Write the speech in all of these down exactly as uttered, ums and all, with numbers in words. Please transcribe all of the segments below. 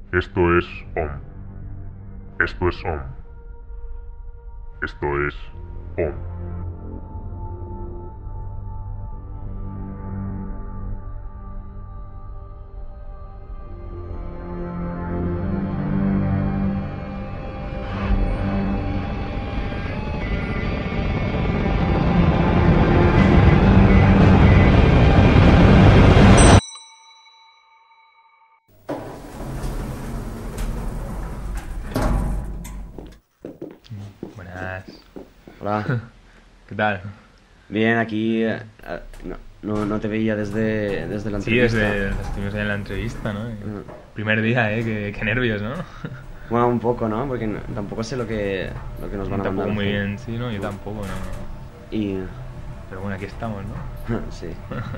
Esto es OM. Esto es OM. Esto es OM. Buenas. Hola. ¿Qué tal? Bien, aquí eh, no, no, no te veía desde, desde la Sí, entrevista. desde, estuvimos ahí en la entrevista, ¿no? Mm. Primer día, ¿eh? Qué, qué nervios, ¿no? Bueno, un poco, ¿no? Porque no- tampoco sé lo que, lo que nos van a Tampoco mandar. muy a hacer. bien, sí, ¿no? Yo tampoco, ¿no? Y... Pero bueno, aquí estamos, ¿no? sí.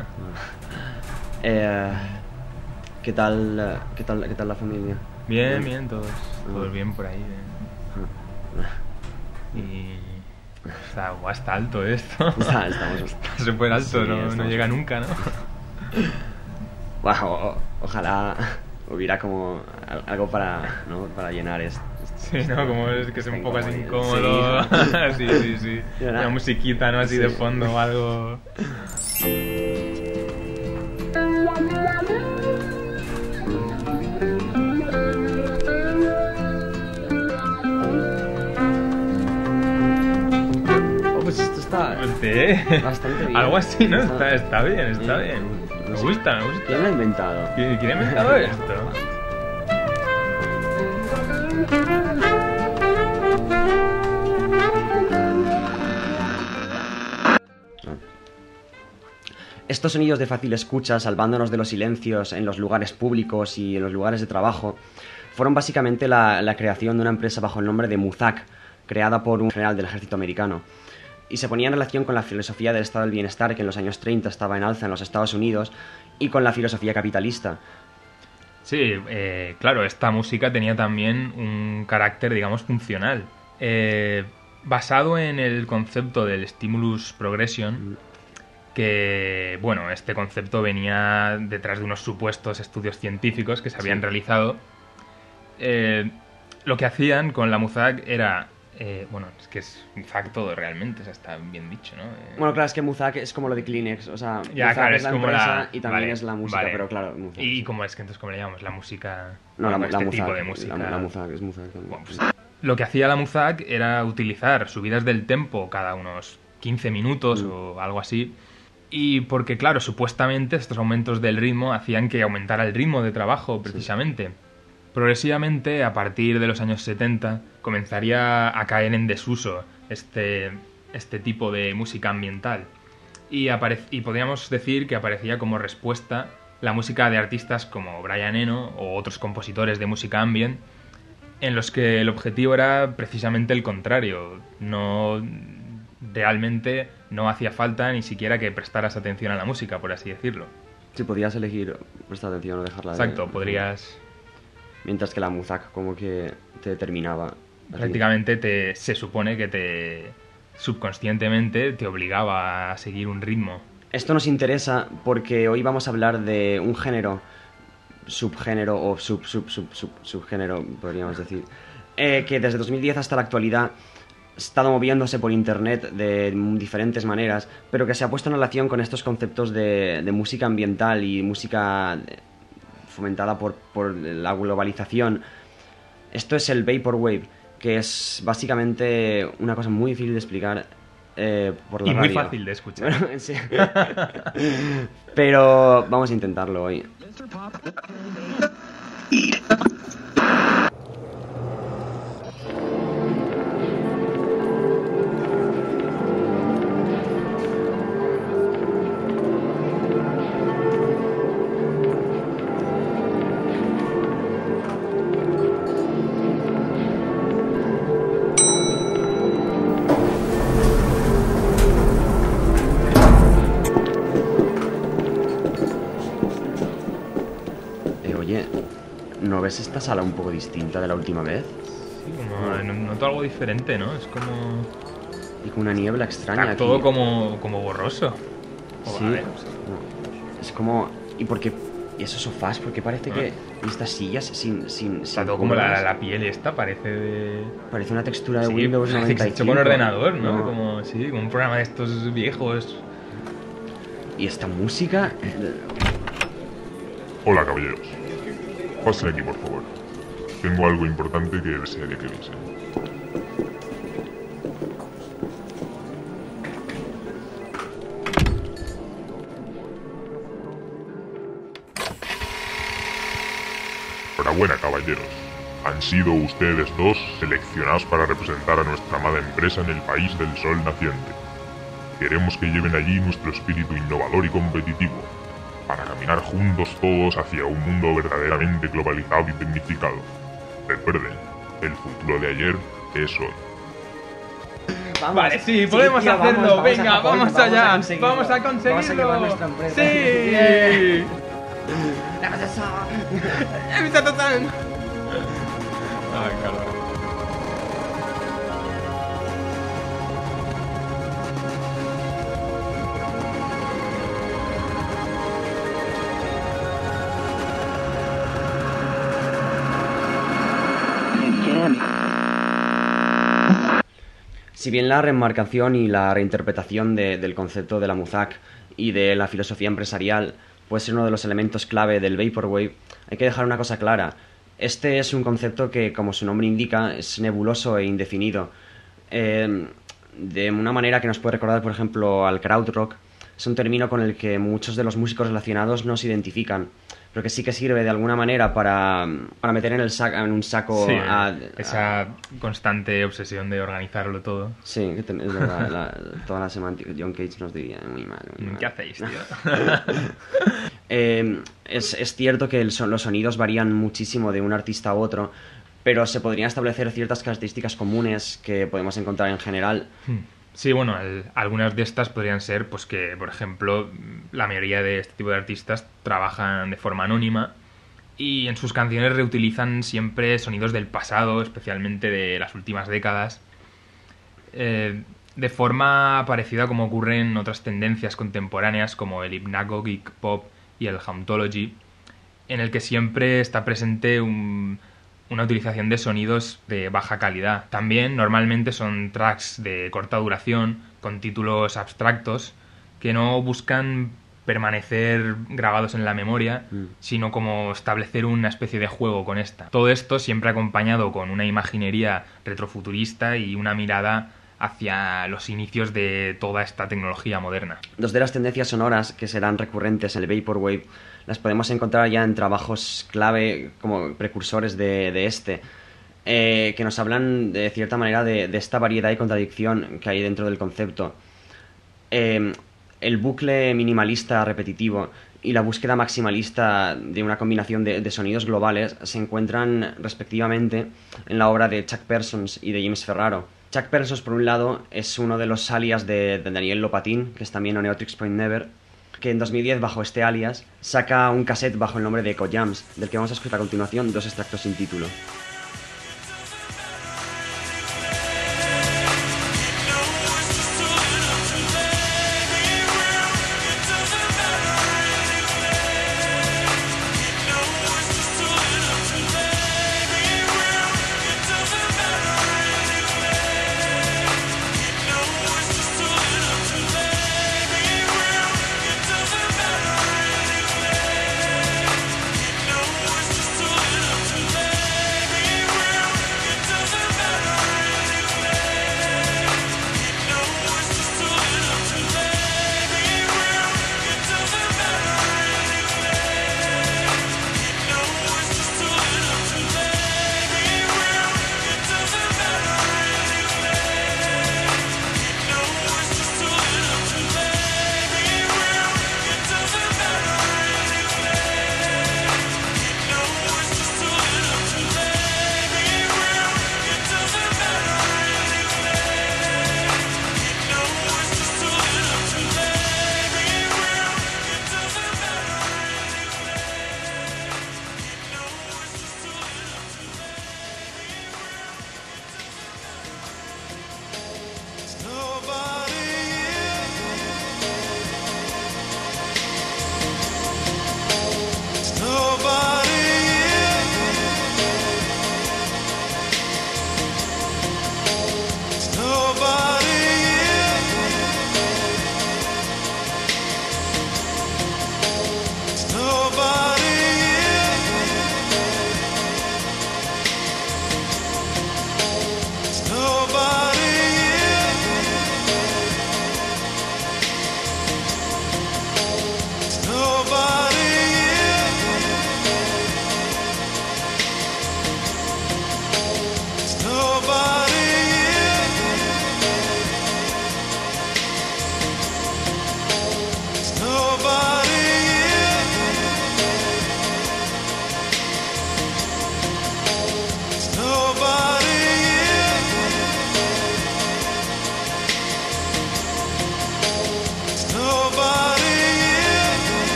eh, ¿qué tal, eh, qué tal, qué tal la familia? Bien, Mm. bien, todos, todos Mm. bien por ahí. Mm. ¿eh? Y... Está, buah, está alto esto. Está- estamos- Está súper alto, Sí, no, no estamos- llega nunca, ¿no? Bueno, o- ojalá hubiera como al- algo para, ¿no? para llenar esto. Sí, ¿no? Como es que es un poco así incómodo. Sí. Sí, sí, sí. Y ahora- Una musiquita, ¿no? Así de Sí. fondo o algo. Oh, pues esto está Sí. bastante bien. Algo así, ¿no? Está- Está, está bien, está Sí. bien. No Me sé. gusta, me gusta. ¿Quién lo ha inventado? ¿Quién quién ha inventado esto? Estos sonidos de fácil escucha, salvándonos de los silencios en los lugares públicos y en los lugares de trabajo, fueron básicamente la, la creación de una empresa bajo el nombre de Muzak, creada por un general del ejército americano. Y se ponía en relación con la filosofía del estado del bienestar que en los años treinta estaba en alza en los Estados Unidos y con la filosofía capitalista. Sí, eh, claro, esta música tenía también un carácter, digamos, funcional. Eh, basado en el concepto del stimulus progression, que, bueno, este concepto venía detrás de unos supuestos estudios científicos que se habían Sí. realizado. Eh, lo que hacían con la Muzak era... eh, bueno, es que es Muzak todo realmente, o sea, está bien dicho, ¿no? Eh, Bueno, claro, es que Muzak es como lo de Kleenex, o sea, ya, Muzak claro, es la como empresa la... y también vale, es la música, vale. pero claro, Muzak. ¿Y sí. cómo es que entonces cómo le llamamos? La música... No, la, bueno, la este Muzak, tipo de música. La, la Muzak, es Muzak también. Bueno, pues, lo que hacía la Muzak era utilizar subidas del tempo cada unos quince minutos Mm. o algo así. Y porque, claro, supuestamente estos aumentos del ritmo hacían que aumentara el ritmo de trabajo, precisamente. Progresivamente, a partir de los años setenta, comenzaría a caer en desuso este, este tipo de música ambiental. Y, apare- y podríamos decir que aparecía como respuesta la música de artistas como Brian Eno o otros compositores de música ambient, en los que el objetivo era precisamente el contrario. No, realmente no hacía falta ni siquiera que prestaras atención a la música, por así decirlo. Si podías elegir prestar atención o dejarla de- Exacto, podrías... Mientras que la Muzak como que te determinaba. así. Prácticamente te, se supone que te subconscientemente te obligaba a seguir un ritmo. Esto nos interesa porque hoy vamos a hablar de un género, subgénero o sub, sub, sub, sub, subgénero, podríamos decir, eh, que desde dos mil diez hasta la actualidad ha estado moviéndose por internet de diferentes maneras, pero que se ha puesto en relación con estos conceptos de, de música ambiental y música fomentada por, por la globalización. Esto es el Vaporwave, que es básicamente una cosa muy difícil de explicar eh, por la Y muy radio. fácil de escuchar. Bueno, sí. Pero vamos a intentarlo hoy. Eh, oye, ¿no ves esta sala un poco distinta de la última vez? Sí, como, no- noto algo diferente, ¿no? Es como... Y con una niebla extraña Está aquí. todo como, como borroso. O, Sí. a ver, No, es como... ¿Y por qué Y esos sofás, porque parece que... Y estas sillas sin... sin, Está sin todo como la, curvas. la piel esta, parece de... Parece una textura de Sí, Windows parece que noventa se y ha cinco. hecho con ordenador, ¿no? No. Como, sí, como un programa de estos viejos. Y esta música... Hola, caballeros. Pasen aquí, por favor. Tengo algo importante que desearía que viesen. Enhorabuena, caballeros. Han sido ustedes dos seleccionados para representar a nuestra amada empresa en el país del sol naciente. Queremos que lleven allí nuestro espíritu innovador y competitivo, para caminar juntos todos hacia un mundo verdaderamente globalizado y tecnificado. Recuerden, el futuro de ayer es hoy. Vamos. Vale, sí, podemos tío, hacerlo. vamos, vamos Venga, a Japón, vamos, vamos a allá. conseguirlo. Vamos a conseguirlo. Vamos a llevar nuestra empresa. Sí. Bien. ¡Evitate-san! Ay, claro. Si bien la remarcación y la reinterpretación de- del concepto de la Muzak y de la filosofía empresarial puede ser uno de los elementos clave del Vaporwave, hay que dejar una cosa clara. Este es un concepto que, como su nombre indica, es nebuloso e indefinido. Eh, de una manera que nos puede recordar, por ejemplo, al krautrock. Es un término con el que muchos de los músicos relacionados no se identifican, pero que sí que sirve de alguna manera para, para meter en, el sac- en un saco Sí, a, a- esa constante obsesión de organizarlo todo. Sí, que ten- es verdad, la- toda la semántica. John Cage nos diría muy mal. Muy mal. ¿Qué hacéis, tío? Eh, es, es cierto que el son- los sonidos varían muchísimo de un artista a otro, pero se podrían establecer ciertas características comunes que podemos encontrar en general. Sí, bueno, el- algunas de estas podrían ser, pues que, por ejemplo, la mayoría de este tipo de artistas trabajan de forma anónima y en sus canciones reutilizan siempre sonidos del pasado, especialmente de las últimas décadas, eh, de forma parecida como ocurre en otras tendencias contemporáneas como el hypnagogic pop y el hauntology, en el que siempre está presente un- una utilización de sonidos de baja calidad. También normalmente son tracks de corta duración con títulos abstractos que no buscan permanecer grabados en la memoria, Mm. sino como establecer una especie de juego con esta. Todo esto siempre acompañado con una imaginería retrofuturista y una mirada hacia los inicios de toda esta tecnología moderna. Dos de las tendencias sonoras que serán recurrentes en el Vaporwave las podemos encontrar ya en trabajos clave como precursores de, de este, eh, que nos hablan de cierta manera de, de esta variedad y contradicción que hay dentro del concepto. Eh, el bucle minimalista repetitivo y la búsqueda maximalista de una combinación de, de sonidos globales se encuentran respectivamente en la obra de Chuck Persons y de James Ferraro. Chuck Persons, por un lado, es uno de los alias de, de Daniel Lopatin, que es también Oneotrix Point Never, que en dos mil diez, bajo este alias, saca un cassette bajo el nombre de Echo Jams, del que vamos a escuchar a continuación dos extractos sin título.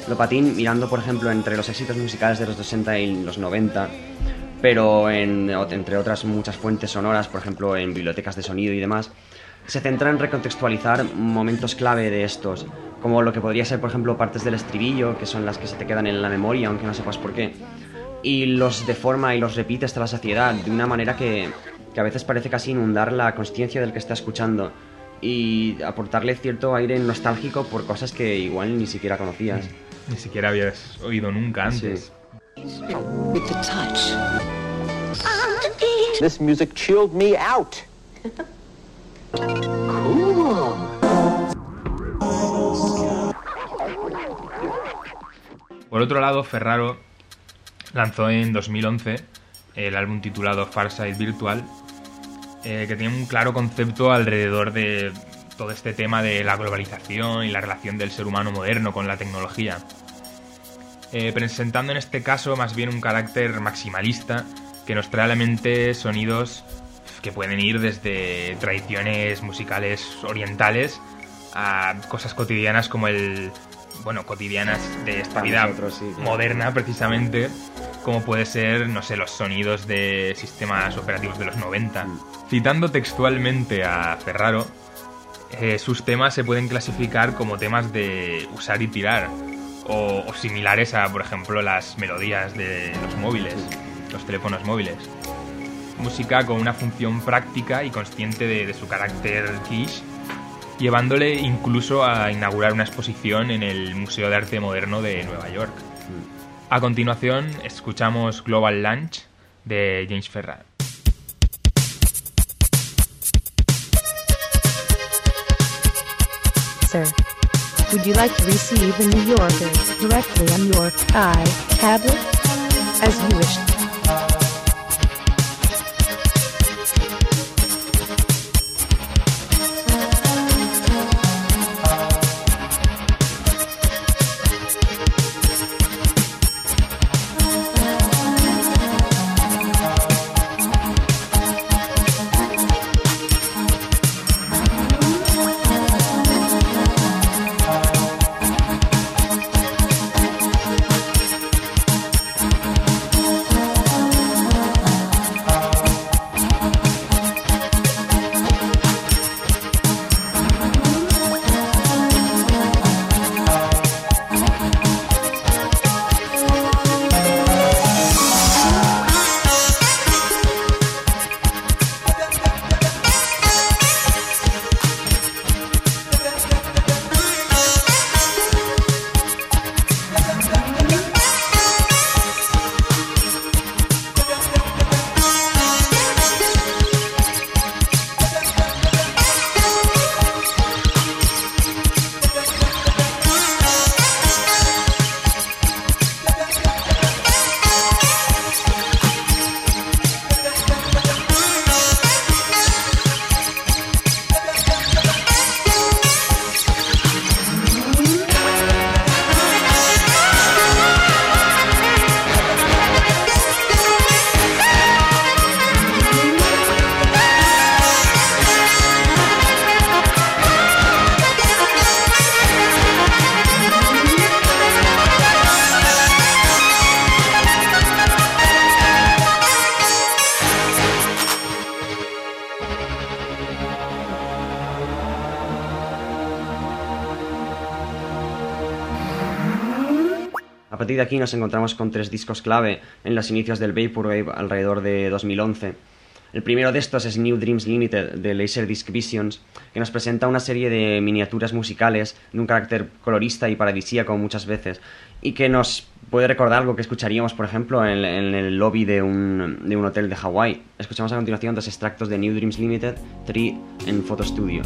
Lopatin mirando, por ejemplo, entre los éxitos musicales de los sesenta y los noventa, pero en, entre otras muchas fuentes sonoras, por ejemplo, en bibliotecas de sonido y demás, se centra en recontextualizar momentos clave de estos, como lo que podría ser, por ejemplo, partes del estribillo, que son las que se te quedan en la memoria, aunque no sepas por qué, y los deforma y los repite hasta la saciedad, de una manera que, que a veces parece casi inundar la consciencia del que está escuchando y aportarle cierto aire nostálgico por cosas que igual ni siquiera conocías. Ni siquiera habías oído nunca antes. Sí. With the touch. This music chilled me out. Cool. Por otro lado, Ferraro lanzó en dos mil once el álbum titulado Farsight Virtual, eh, que tiene un claro concepto alrededor de todo este tema de la globalización y la relación del ser humano moderno con la tecnología, eh, presentando en este caso más bien un carácter maximalista que nos trae a la mente sonidos que pueden ir desde tradiciones musicales orientales a cosas cotidianas como el... bueno, cotidianas de esta vida nosotros, sí, claro. moderna, precisamente, como puede ser, no sé, los sonidos de sistemas operativos de los noventa. Mm. Citando textualmente a Ferraro, eh, sus temas se pueden clasificar como temas de usar y tirar, o, o similares a, por ejemplo, las melodías de los móviles, los teléfonos móviles. Música con una función práctica y consciente de, de su carácter quiche, llevándole incluso a inaugurar una exposición en el Museo de Arte Moderno de Nueva York. A continuación, escuchamos Global Lunch de James Ferraro. Sir, would you like to receive the New Yorker directly on your iTablet? As you wish. A partir de aquí nos encontramos con tres discos clave en los inicios del Vaporwave alrededor de dos mil once. El primero de estos es New Dreams Limited de Laserdisc Visions, que nos presenta una serie de miniaturas musicales de un carácter colorista y paradisíaco muchas veces, y que nos puede recordar algo que escucharíamos, por ejemplo, en, en el lobby de un, de un hotel de Hawái. Escuchamos a continuación dos extractos de New Dreams Limited, tres en Photo Studio.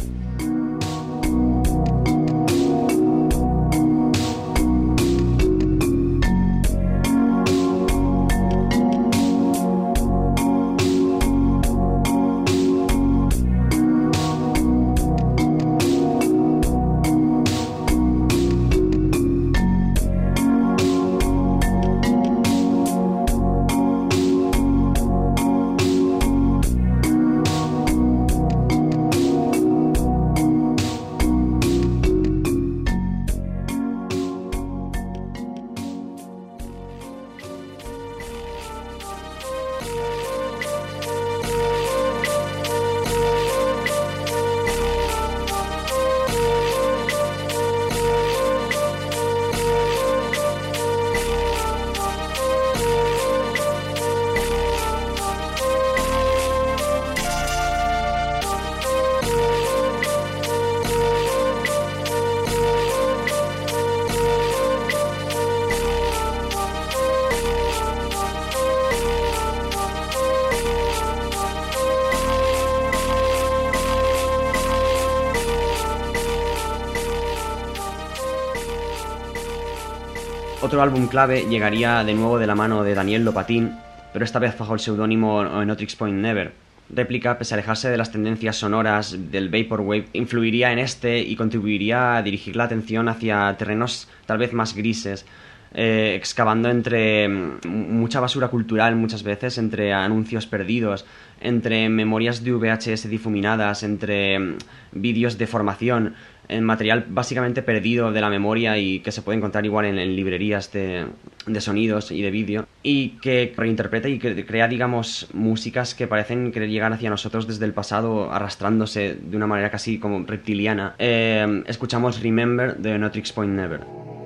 Otro álbum clave llegaría de nuevo de la mano de Daniel Lopatin, pero esta vez bajo el seudónimo Oneotrix Point Never. Réplica, pese a alejarse de las tendencias sonoras del Vaporwave, influiría en este y contribuiría a dirigir la atención hacia terrenos tal vez más grises, eh, excavando entre mucha basura cultural muchas veces, entre anuncios perdidos, entre memorias de V H S difuminadas, entre vídeos de formación, en material básicamente perdido de la memoria y que se puede encontrar igual en, en librerías de, de sonidos y de vídeo, y que reinterpreta y que crea, digamos, músicas que parecen querer llegar hacia nosotros desde el pasado, arrastrándose de una manera casi como reptiliana. Eh, escuchamos Remember de Oneotrix Point Never.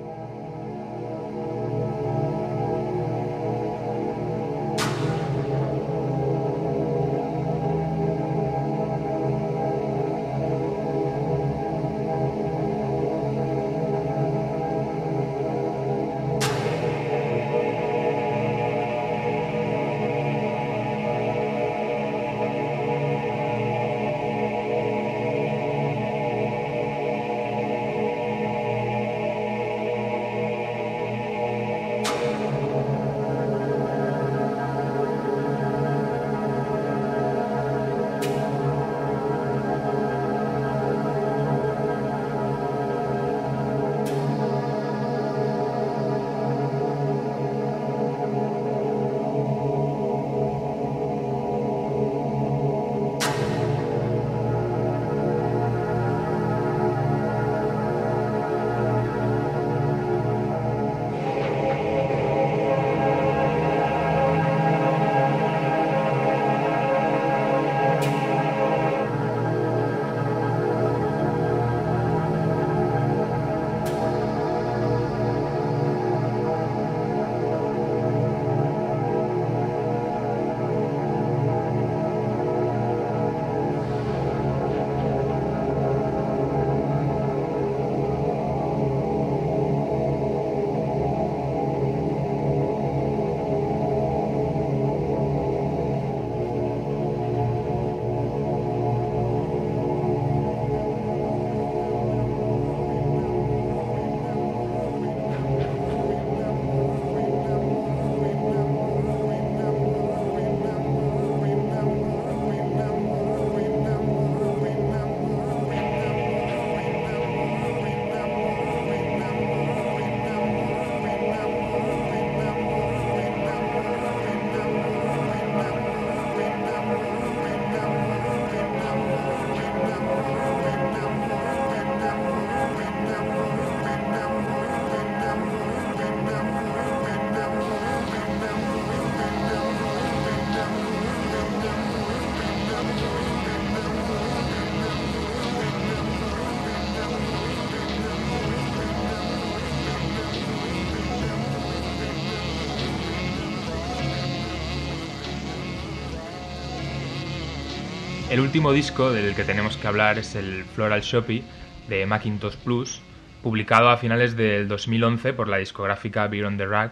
El último disco del que tenemos que hablar es el Floral Shoppy de Macintosh Plus, publicado a finales del dos mil once por la discográfica Beyond the Rack,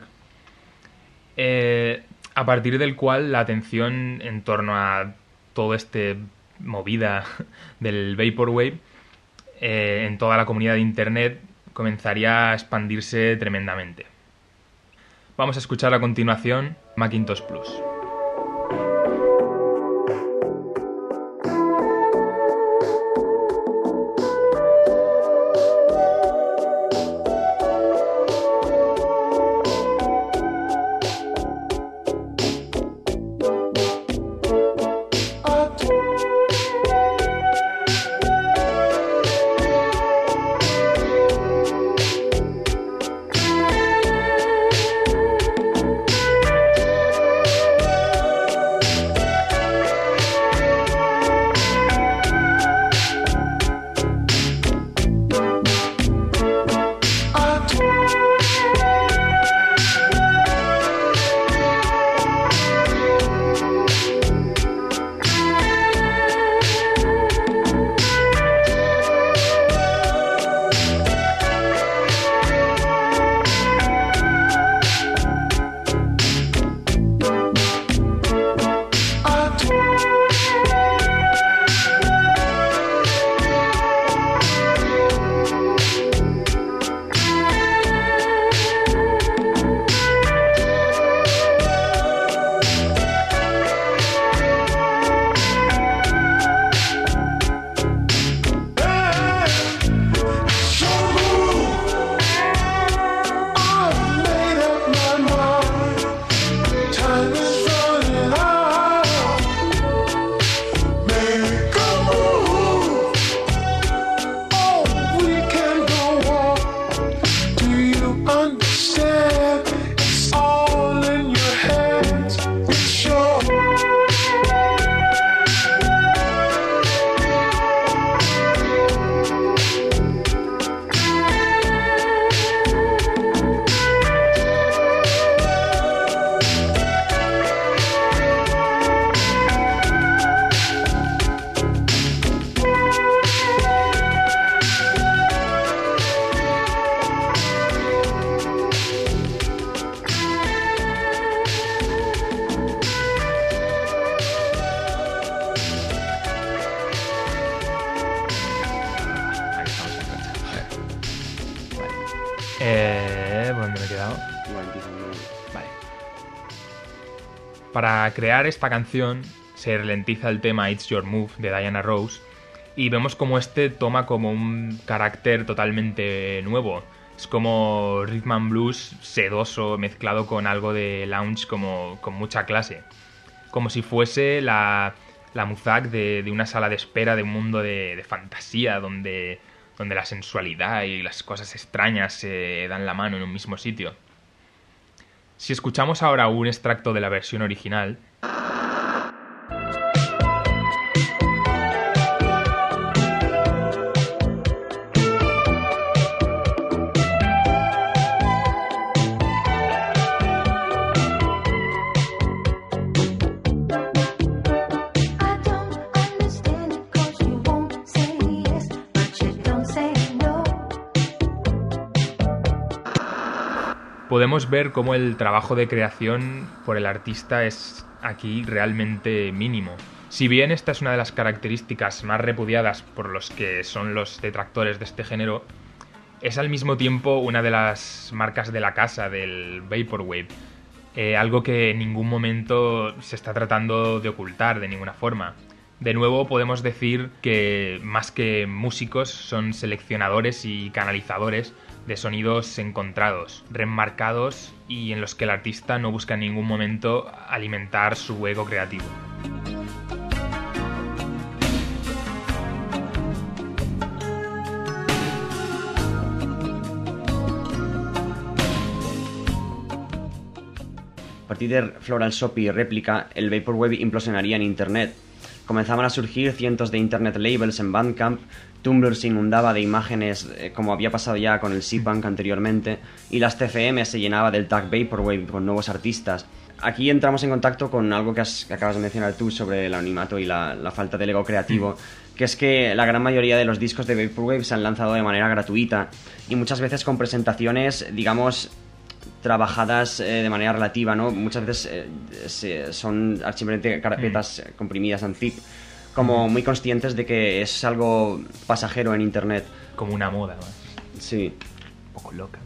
eh, a partir del cual la atención en torno a todo este movida del Vaporwave eh, en toda la comunidad de Internet comenzaría a expandirse tremendamente. Vamos a escuchar a continuación Macintosh Plus. Thank Eh, ¿por dónde me he quedado? Igual empieza de nuevo. Vale. Para crear esta canción se ralentiza el tema It's Your Move de Diana Ross y vemos como este toma como un carácter totalmente nuevo. Es como rhythm and blues sedoso mezclado con algo de lounge como con mucha clase. Como si fuese la, la muzak de, de una sala de espera de un mundo de, de fantasía donde, donde la sensualidad y las cosas extrañas se dan la mano en un mismo sitio. Si escuchamos ahora un extracto de la versión original... I don't understand it 'cause you won't say yes, but you don't say no. Podemos ver cómo el trabajo de creación por el artista es aquí realmente mínimo. Si bien esta es una de las características más repudiadas por los que son los detractores de este género, es al mismo tiempo una de las marcas de la casa del Vaporwave, eh, algo que en ningún momento se está tratando de ocultar de ninguna forma. De nuevo podemos decir que más que músicos son seleccionadores y canalizadores de sonidos encontrados, remarcados y en los que el artista no busca en ningún momento alimentar su ego creativo. A partir de Floral Shop y Réplica, el Vaporwave implosionaría en Internet. Comenzaban a surgir cientos de Internet labels en Bandcamp, Tumblr se inundaba de imágenes eh, como había pasado ya con el C-Punk anteriormente, y las T F M se llenaba del tag Vaporwave con nuevos artistas. Aquí entramos en contacto con algo que, has, que acabas de mencionar tú sobre el anonimato y la, la falta del ego creativo, que es que la gran mayoría de los discos de Vaporwave se han lanzado de manera gratuita y muchas veces con presentaciones, digamos, trabajadas eh, de manera relativa, ¿no? Muchas veces eh, se, son simplemente carpetas mm. comprimidas en zip, como muy conscientes de que es algo pasajero en Internet. Como una moda más. Sí. Un poco loca.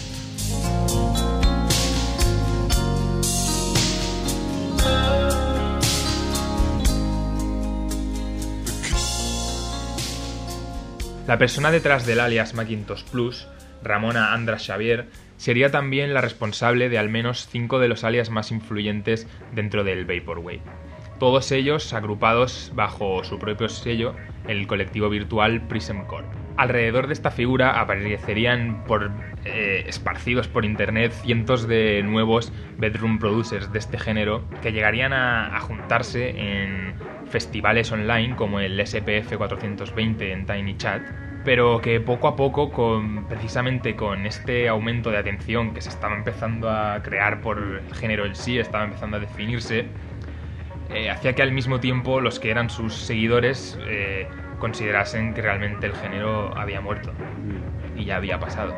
La persona detrás del alias Macintosh Plus, Ramona Andras Xavier, sería también la responsable de al menos cinco de los alias más influyentes dentro del Vaporwave. Todos ellos agrupados bajo su propio sello, el colectivo virtual Prism Corp. Alrededor de esta figura aparecerían por, eh, esparcidos por internet cientos de nuevos bedroom producers de este género que llegarían a, a juntarse en festivales online como el S P F cuatrocientos veinte en TinyChat, pero que poco a poco, con, precisamente con este aumento de atención que se estaba empezando a crear por el género en sí, estaba empezando a definirse, eh, hacía que al mismo tiempo los que eran sus seguidores eh, considerasen que realmente el género había muerto y ya había pasado.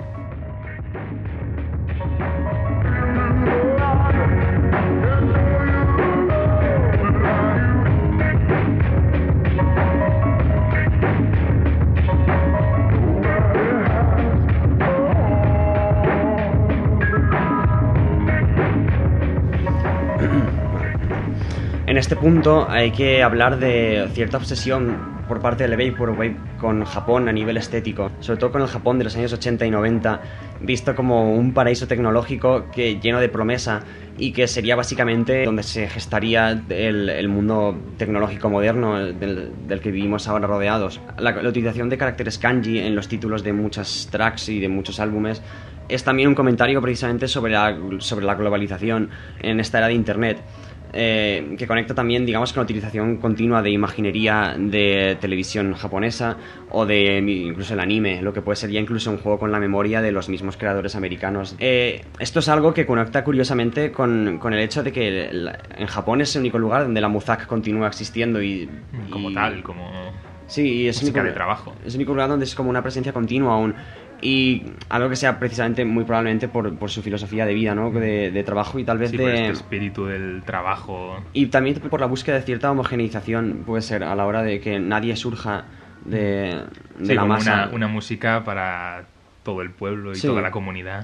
En este punto hay que hablar de cierta obsesión por parte del Vaporwave con Japón a nivel estético, sobre todo con el Japón de los años ochenta y noventa, visto como un paraíso tecnológico que lleno de promesa y que sería básicamente donde se gestaría el, el mundo tecnológico moderno del, del que vivimos ahora rodeados. La, la utilización de caracteres kanji en los títulos de muchas tracks y de muchos álbumes es también un comentario precisamente sobre la, sobre la globalización en esta era de Internet. Eh, que conecta también, digamos, con la utilización continua de imaginería de televisión japonesa o de incluso el anime, lo que puede ser ya incluso un juego con la memoria de los mismos creadores americanos. Eh, esto es algo que conecta curiosamente con, con el hecho de que el, en Japón es el único lugar donde la muzak continúa existiendo y... Como y, tal, como... Sí, es música único, de trabajo. Es el único lugar donde es como una presencia continua aún. Y algo que sea precisamente muy probablemente por, por su filosofía de vida, ¿no? De, de trabajo y tal vez sí, de... por este espíritu del trabajo. Y también por la búsqueda de cierta homogeneización, puede ser, a la hora de que nadie surja de, de sí, la como masa. Una, una música para todo el pueblo y Sí. toda la comunidad.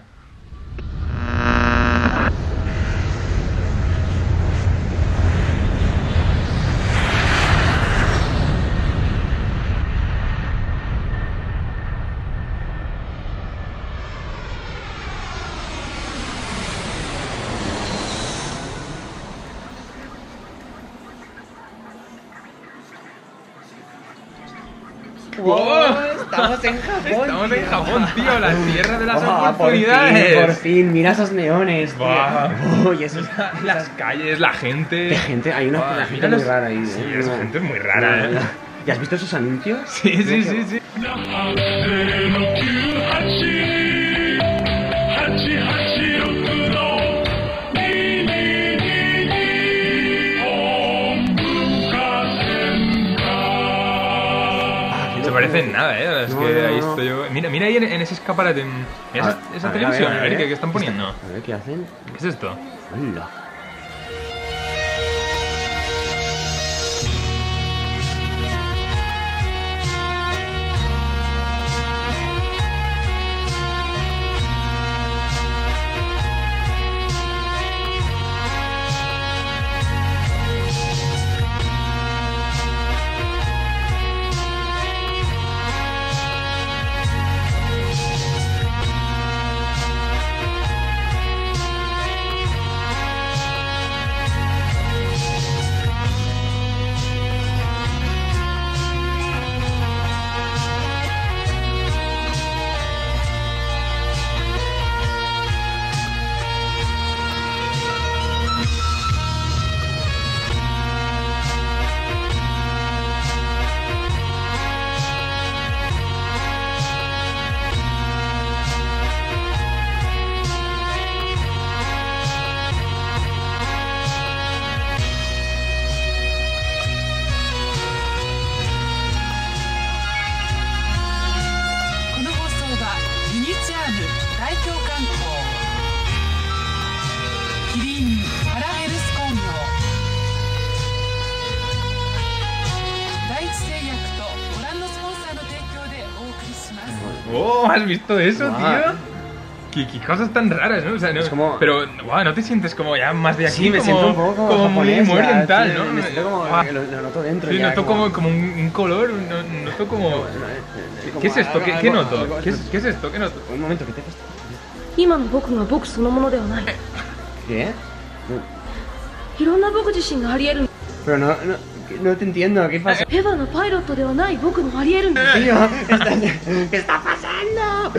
¡Wow! Estamos en Japón. Estamos en Japón, tío, la tierra de las Ah, oportunidades. Por fin, por fin, mira esos neones. tío. Buah. Uy, eso es... Las calles, la gente. Qué gente, hay una, Buah, una gente mira muy los- rara ahí. Sí, ¿eh? esa gente es muy rara, ¿eh? ¿Ya has visto esos anuncios? Sí, sí, sí, sí. Se parece en nada, ¿eh? Es No, que no, ahí no. estoy yo. Mira, mira ahí en, en ese escaparate. Mira esa, A- esa a ver, televisión, a ver, a ver, a ver. ¿qué, qué están poniendo? A ver, ¿qué hacen? ¿Qué es esto? Hola. ¡Oh! ¿Has visto eso, Guau. tío? ¿Qué, qué cosas tan raras, ¿no? O sea, no Es como- Pero, guau, ¿no te sientes como ya más de aquí? Sí, me como, siento un poco como muy, japonés, muy ya, oriental, tío, ¿no? me siento como Guau. que lo, lo noto dentro. Sí, ya, noto como, como un, un color, no- noto como... como ¿Qué es esto? ¿Qué, qué algo- noto? algo- ¿Qué es, qué es esto? ¿Qué noto? Un momento, ¿qué te pasa? 今の僕が僕そのものではない。 ¿Qué? いろんな僕自身があり得る。 Pero no, no, no te entiendo, ¿qué pasa? エヴァのパイロットではない僕もあり得るんだ。 Tío, ¿qué está pasando?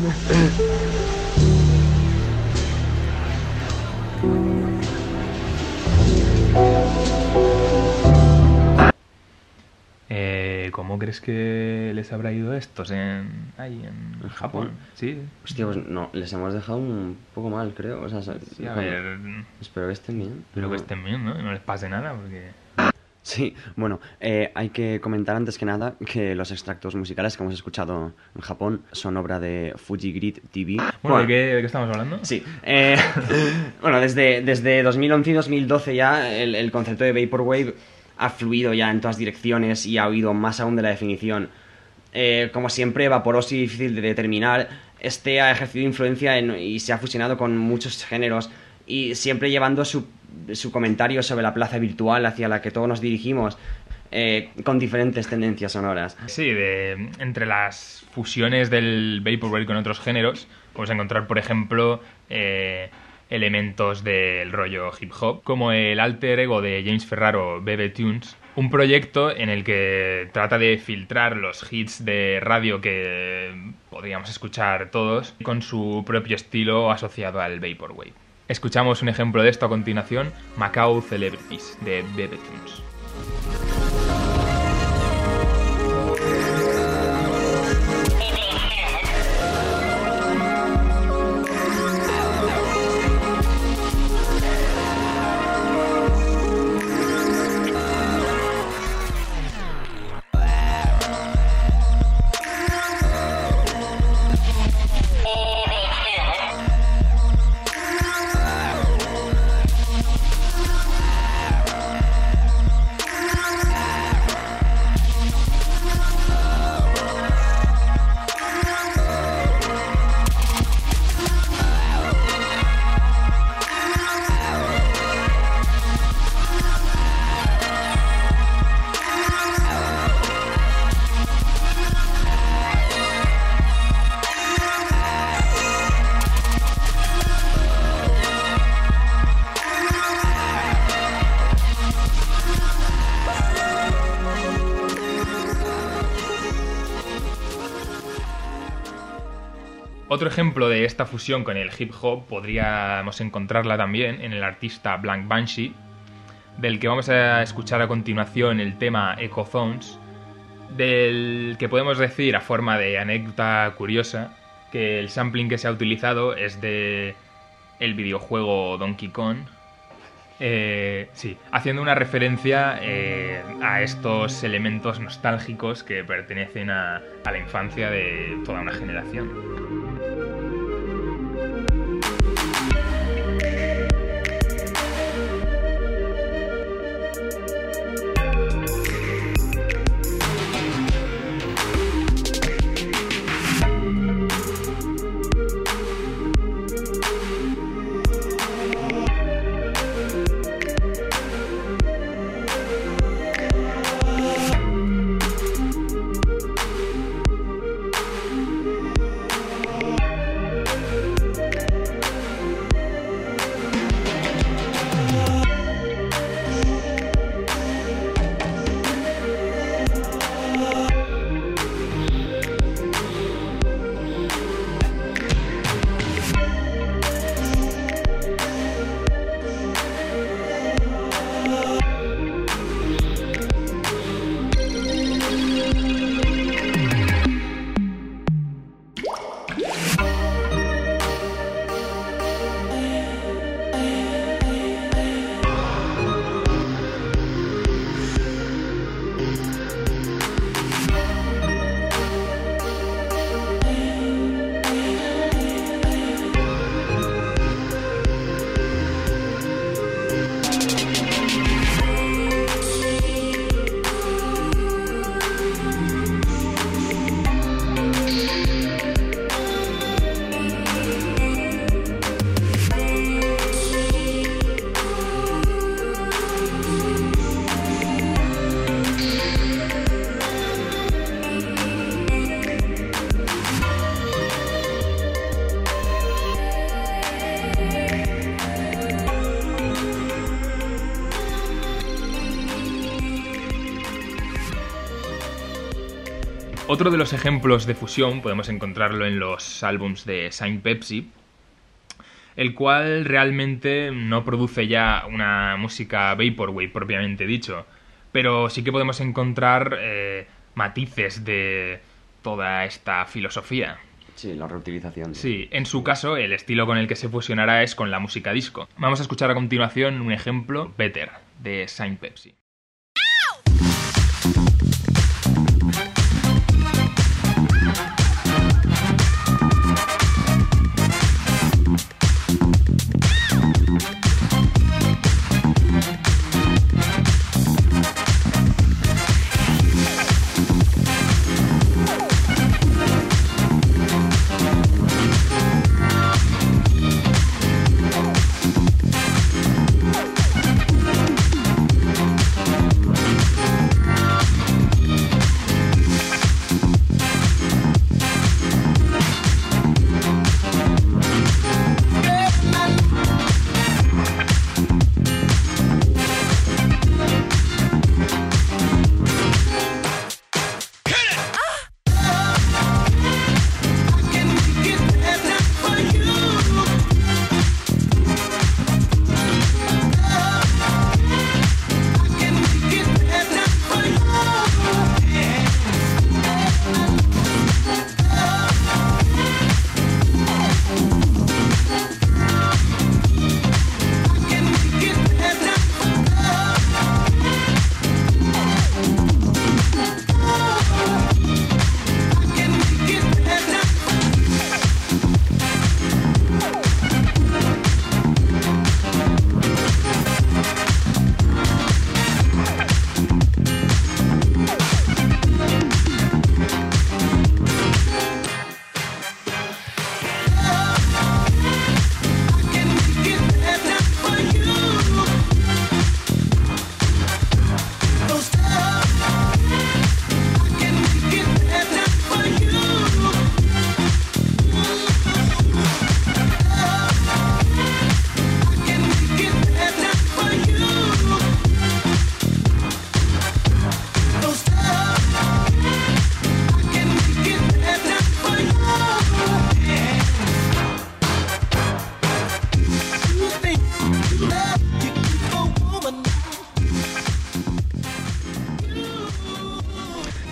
Eh, ¿Cómo crees que les habrá ido a estos en, ahí en, ¿En Japón? Japón? Sí, Hostia, pues no, les hemos dejado un poco mal, creo. O sea, so- sí, a cuando- ver... espero que estén bien. Pero No- que estén bien, ¿no? No les pase nada, porque... Sí, bueno, eh, hay que comentar antes que nada que los extractos musicales que hemos escuchado en Japón son obra de Fuji Grid T V. Bueno, ¿de qué, de qué estamos hablando? Sí. eh, bueno, desde, desde dos mil once y dos mil doce ya el, el concepto de Vaporwave ha fluido ya en todas direcciones y ha oído más aún de la definición. Eh, como siempre, vaporoso y difícil de determinar, este ha ejercido influencia en- y se ha fusionado con muchos géneros y siempre llevando su, su comentario sobre la plaza virtual hacia la que todos nos dirigimos, eh, con diferentes tendencias sonoras. Sí, de, entre las fusiones del Vaporwave con otros géneros, podemos encontrar, por ejemplo, eh, elementos del rollo hip hop, como el alter ego de James Ferraro, B B Tunes, un proyecto en el que trata de filtrar los hits de radio que podríamos escuchar todos con su propio estilo asociado al Vaporwave. Escuchamos un ejemplo de esto a continuación, Macau Celebrities, de B B Tunes. Otro ejemplo de esta fusión con el hip hop podríamos encontrarla también en el artista Blank Banshee, del que vamos a escuchar a continuación el tema Echo Zones, del que podemos decir a forma de anécdota curiosa que el sampling que se ha utilizado es de el videojuego Donkey Kong. Eh, sí, haciendo una referencia eh, a estos elementos nostálgicos que pertenecen a, a la infancia de toda una generación. Otro de los ejemplos de fusión podemos encontrarlo en los álbums de Saint Pepsi, el cual realmente no produce ya una música vaporwave propiamente dicho, pero sí que podemos encontrar eh, matices de toda esta filosofía. Sí, la reutilización. Sí, en su caso el estilo con el que se fusionará es con la música disco. Vamos a escuchar a continuación un ejemplo, Better, de Saint Pepsi. Thank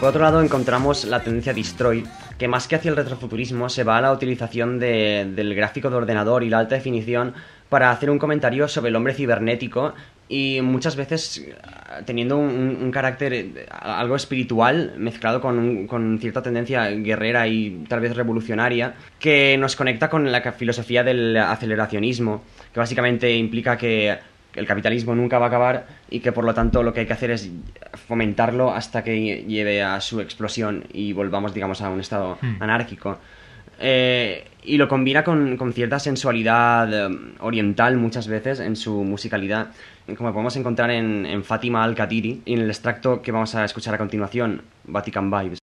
Por otro lado, encontramos la tendencia Destroy, que más que hacia el retrofuturismo se va a la utilización de, del gráfico de ordenador y la alta definición para hacer un comentario sobre el hombre cibernético y muchas veces teniendo un, un carácter algo espiritual mezclado con, un, con cierta tendencia guerrera y tal vez revolucionaria que nos conecta con la filosofía del aceleracionismo, que básicamente implica que el capitalismo nunca va a acabar y que por lo tanto lo que hay que hacer es fomentarlo hasta que lleve a su explosión y volvamos, digamos, a un estado mm. anárquico. Eh, y lo combina con, con cierta sensualidad eh, oriental muchas veces en su musicalidad, como podemos encontrar en, en Fátima Al-Qadiri y en el extracto que vamos a escuchar a continuación, Vatican Vibes.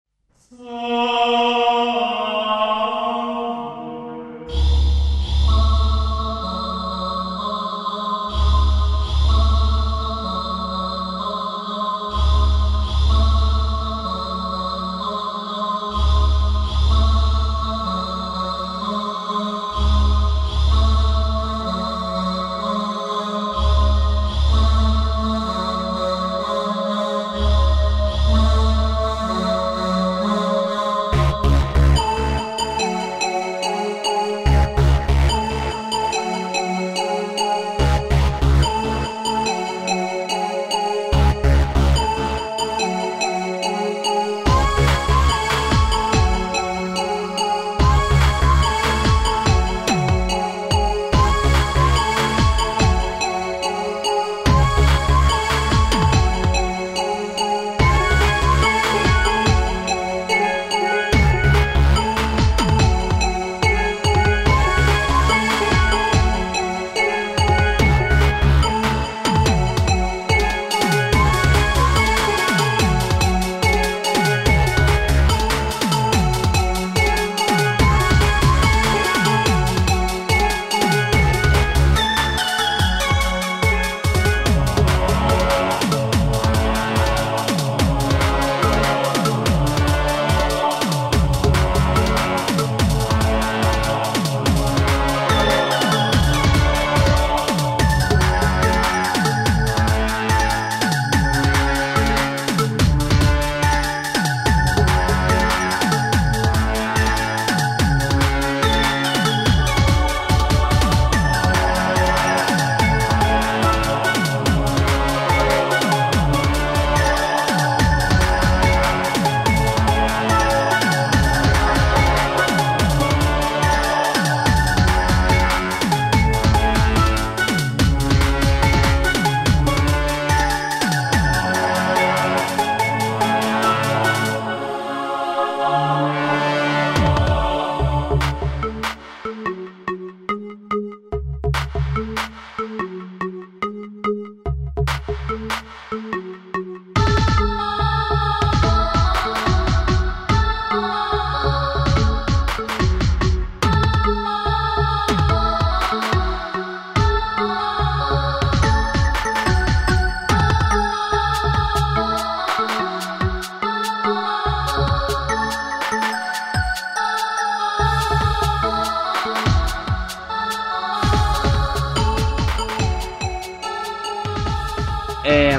Eh,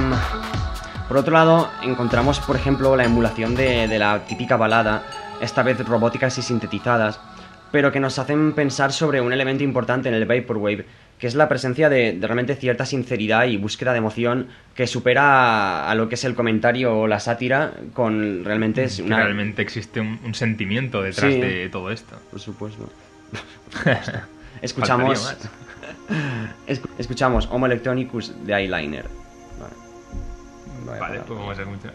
por otro lado, encontramos, por ejemplo, la emulación de, de la típica balada, esta vez robóticas y sintetizadas, pero que nos hacen pensar sobre un elemento importante en el Vaporwave, que es la presencia de, de realmente cierta sinceridad y búsqueda de emoción que supera a, a lo que es el comentario o la sátira, con realmente es una... Que realmente existe un, un sentimiento detrás Sí. de todo esto. Por supuesto. Escuchamos... Escu- escuchamos Homo Electronicus de Eyeliner. Vale, Vale, Vale, para- pues vamos a escuchar.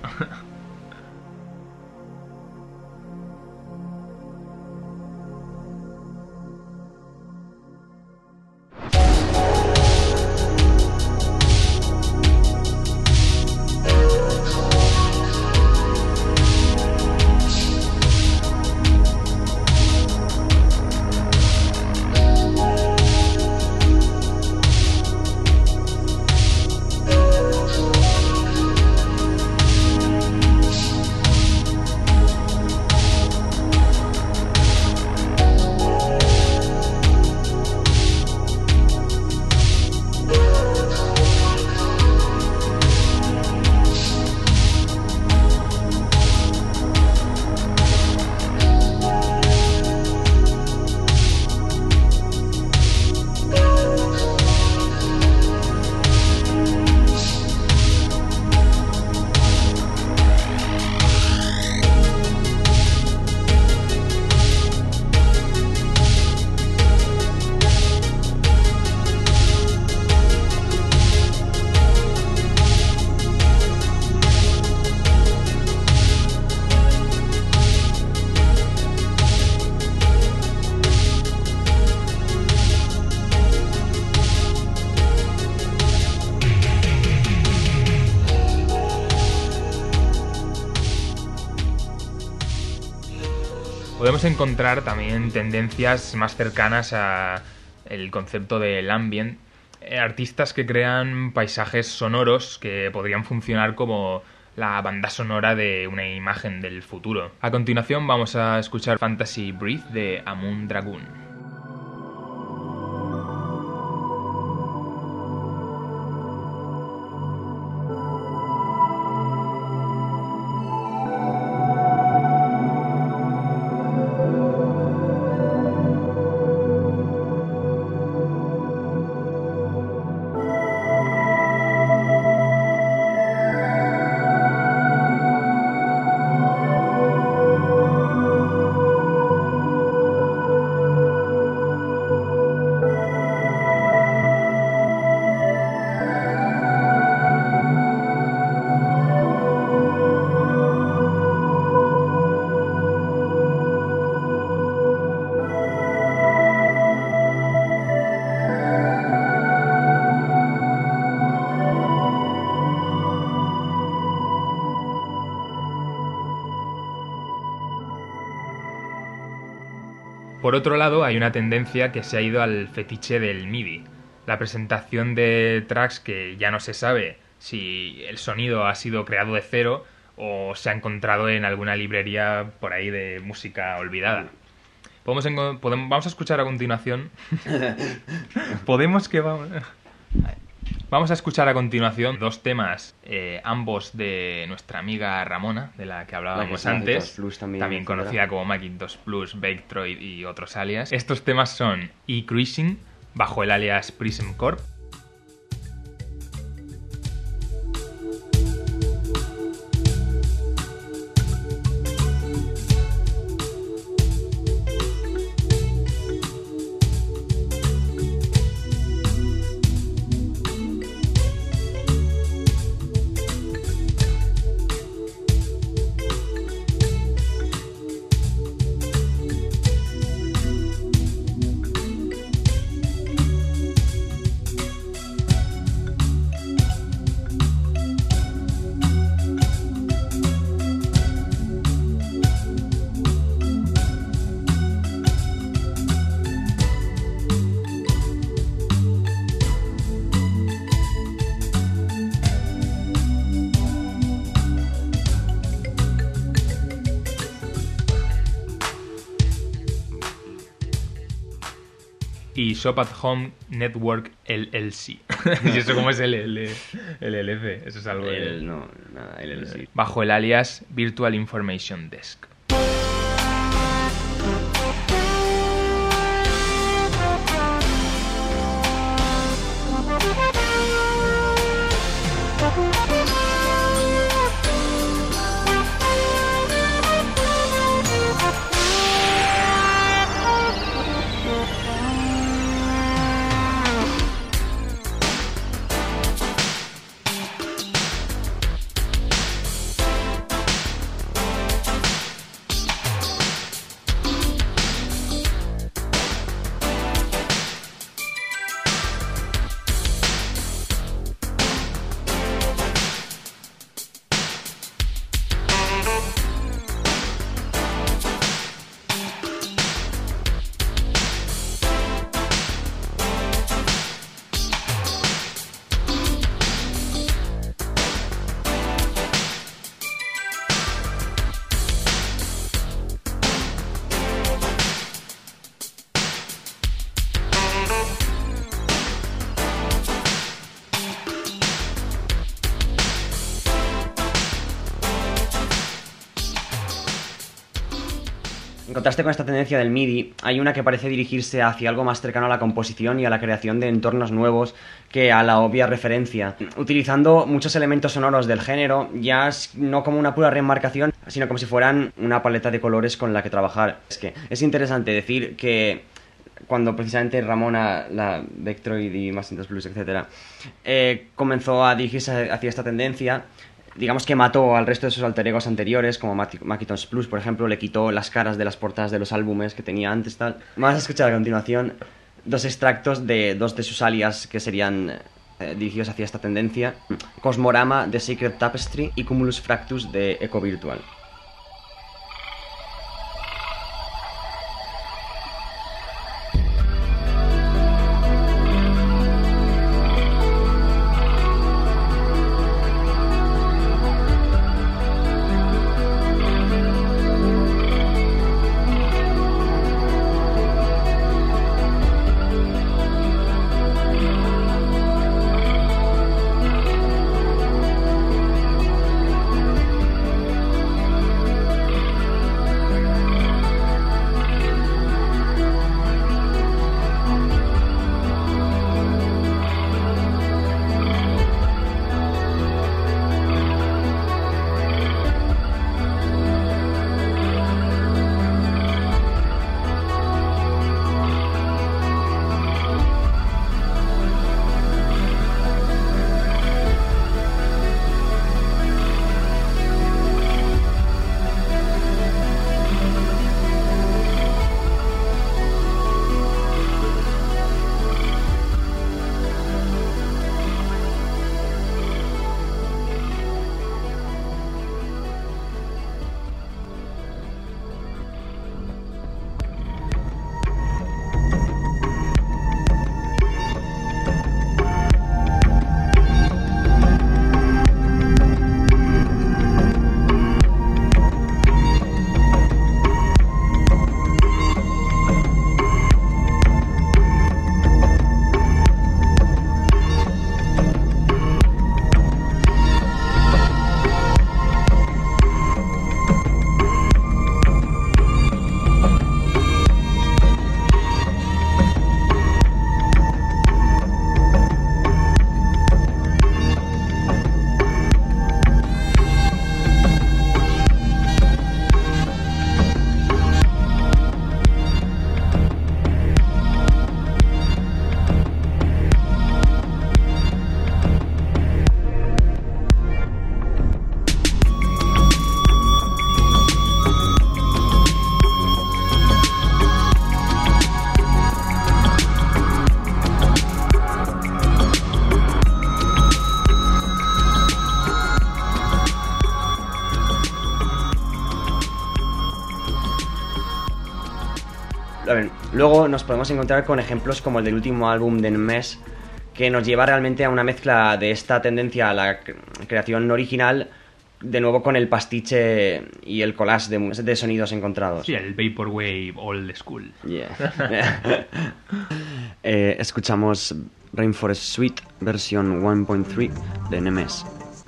Thank podemos encontrar también tendencias más cercanas a el concepto del ambient, eh, artistas que crean paisajes sonoros que podrían funcionar como la banda sonora de una imagen del futuro. A continuación vamos a escuchar Fantasy Breath de Amun Dragoon. Por otro lado, hay una tendencia que se ha ido al fetiche del MIDI, la presentación de tracks que ya no se sabe si el sonido ha sido creado de cero o se ha encontrado en alguna librería por ahí de música olvidada. Podemos, enco- podemos vamos a escuchar a continuación. Podemos que vamos. Vamos a escuchar a continuación dos temas, eh, ambos de nuestra amiga Ramona, de la que hablábamos La que antes, Macintosh Plus también, también etcétera. conocida como Macintosh Plus, Vectroid y otros alias. Estos temas son E-Cruising, bajo el alias Prism Corp, y Shop at Home Network L L C. ¿Y eso cómo es el L L C? Eso es algo de... El, no, nada, el L C. Bajo el alias Virtual Information Desk. En contraste con esta tendencia del MIDI, hay una que parece dirigirse hacia algo más cercano a la composición y a la creación de entornos nuevos que a la obvia referencia, utilizando muchos elementos sonoros del género, ya no como una pura remarcación, sino como si fueran una paleta de colores con la que trabajar. Es que es interesante decir que cuando precisamente Ramona, la Vectroid y Macintosh Plus, etcétera, eh, comenzó a dirigirse hacia esta tendencia, digamos que mató al resto de sus alter egos anteriores, como Macintosh Plus, por ejemplo, le quitó las caras de las portadas de los álbumes que tenía antes, tal. Vamos a escuchar a continuación dos extractos de dos de sus alias que serían eh, dirigidos hacia esta tendencia: Cosmorama de Sacred Tapestry y Cumulus Fractus de Eco Virtual. a ver, luego nos podemos encontrar con ejemplos como el del último álbum de Nmes, que nos lleva realmente a una mezcla de esta tendencia a la cre- creación original, de nuevo con el pastiche y el collage de, mu- de sonidos encontrados. Sí, el Vaporwave Old School. Yeah. Eh, escuchamos Rainforest Suite versión uno punto tres de Nmes.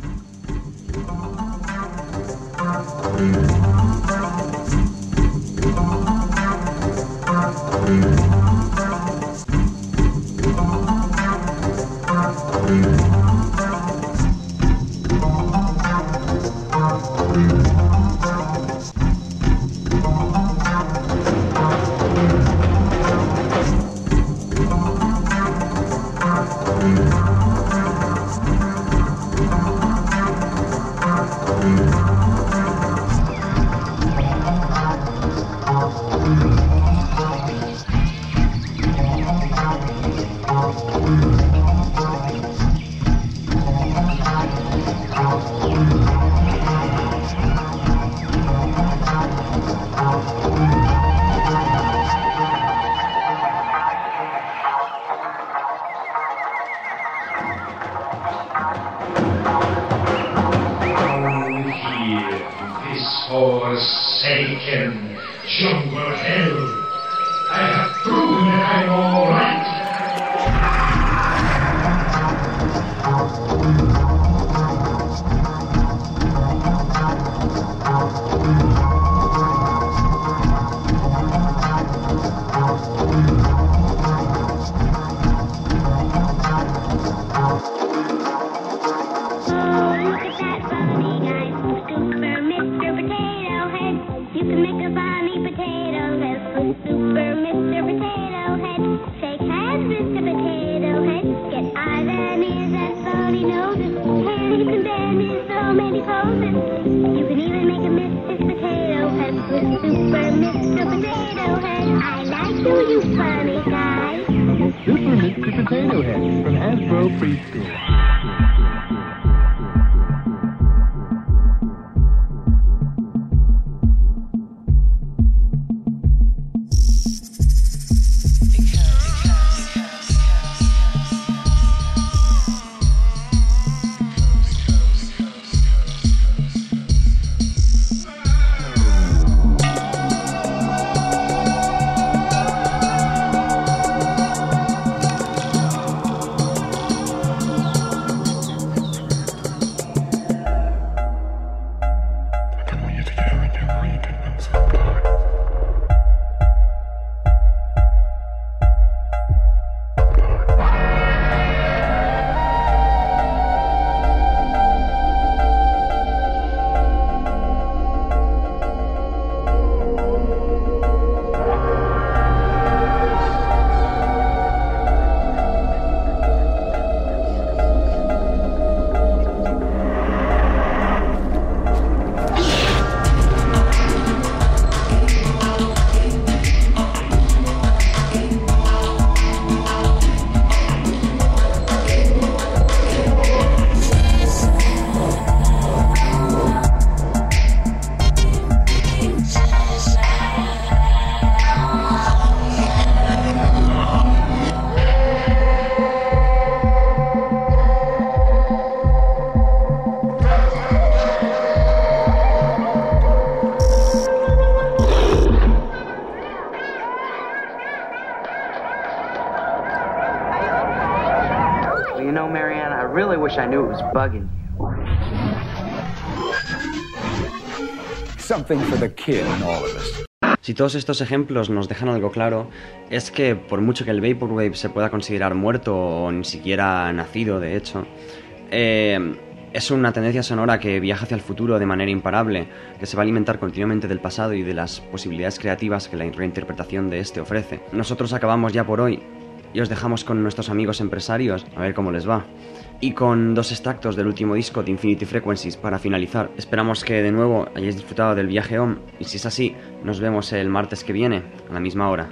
This forsaken jungle hell. I have proven that I'm all right. Look at that funny guy, Super Mister Potato Head. You can make a funny potato head with Super Mister Potato Head. Shake hands, Mister Potato Head. Get eyes and ears and funny noses. Hair you can bend in so many poses. You can even make a Mister Potato Head with Super Mister Potato Head. I like you, you funny guy. Super Mister Potato Head from Hasbro Preschool. Well, you know, Marianne, I really wish I knew it was bugging you. Something for the kid in all of us. Si todos estos ejemplos nos dejan algo claro, es que por mucho que el Vaporwave se pueda considerar muerto o ni siquiera nacido, de hecho, eh, es una tendencia sonora que viaja hacia el futuro de manera imparable, que se va a alimentar continuamente del pasado y de las posibilidades creativas que la reinterpretación de este ofrece. Nosotros acabamos ya por hoy y os dejamos con nuestros amigos empresarios, a ver cómo les va. Y con dos extractos del último disco de Infinity Frequencies para finalizar. Esperamos que de nuevo hayáis disfrutado del viaje home y si es así, nos vemos el martes que viene, a la misma hora.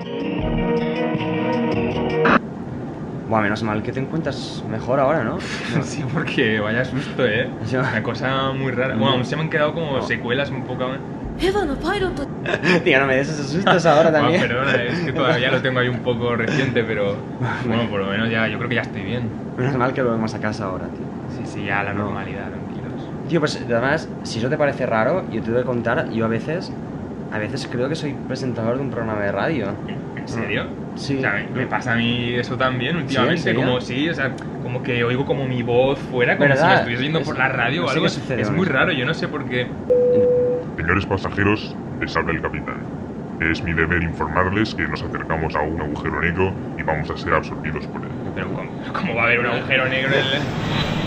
Buah, menos mal que te encuentras mejor ahora, ¿no? Sí, porque vaya susto, ¿eh? Una cosa muy rara. Bueno, aún se me han quedado como secuelas un poco... エヴァのパイロット Tío, no me des esos sustos ahora también. Ah, perdona, es que todavía lo tengo ahí un poco reciente, pero bueno, por lo menos ya, yo creo que ya estoy bien. Menos mal que volvemos a casa ahora, tío. Sí, sí, ya a la normalidad, tranquilos. Tío, pues además, si eso te parece raro, yo te voy a contar, yo a veces, a veces creo que soy presentador de un programa de radio. ¿En serio? Sí. O sea, me, me pasa a mí eso también últimamente, ¿Sí, en serio? como sí, o sea, como que oigo como mi voz fuera, como ¿Verdad? si me estuviese yendo Es- por la radio no o sé algo. qué sucede Es con muy eso. raro, yo no sé por qué. Señores pasajeros, les habla el capitán. Es mi deber informarles que nos acercamos a un agujero negro y vamos a ser absorbidos por él. Pero ¿cómo, cómo va a haber un agujero negro en el...